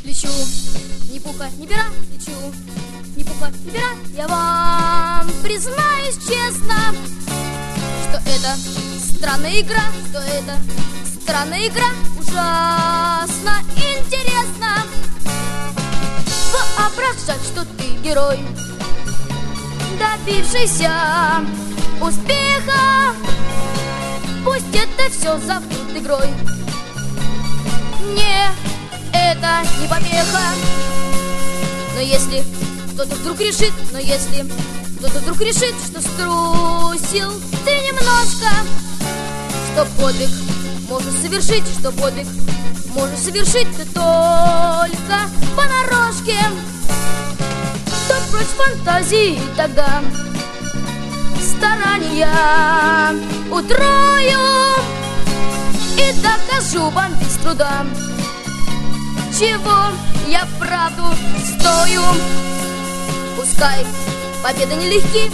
лечу, ни пуха, ни пера, лечу, ни пуха, ни пера. Я вам признаюсь честно, что это странная игра, что это странная игра, ужасно интересно. Воображать, что ты герой, добившийся успеха. Пусть это все зовут игрой, мне это не помеха. Но если кто-то вдруг решит, что струсил ты немножко, что подвиг можно совершить, ты только понарошке, то прочь фантазии тогда старания утрою и докажу вам без труда, чего я правду стою. Пускай победа нелегки,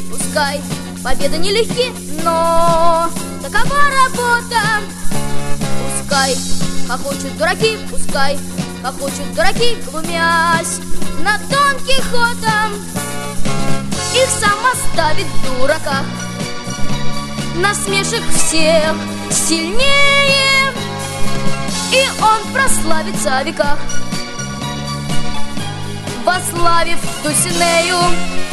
но такова работа. Пускай хохочут дураки, глумясь над Дон Кихотом. Их сам оставит в дураках, насмешек всех сильнее, и он прославится о веках, вославив Дульсинею.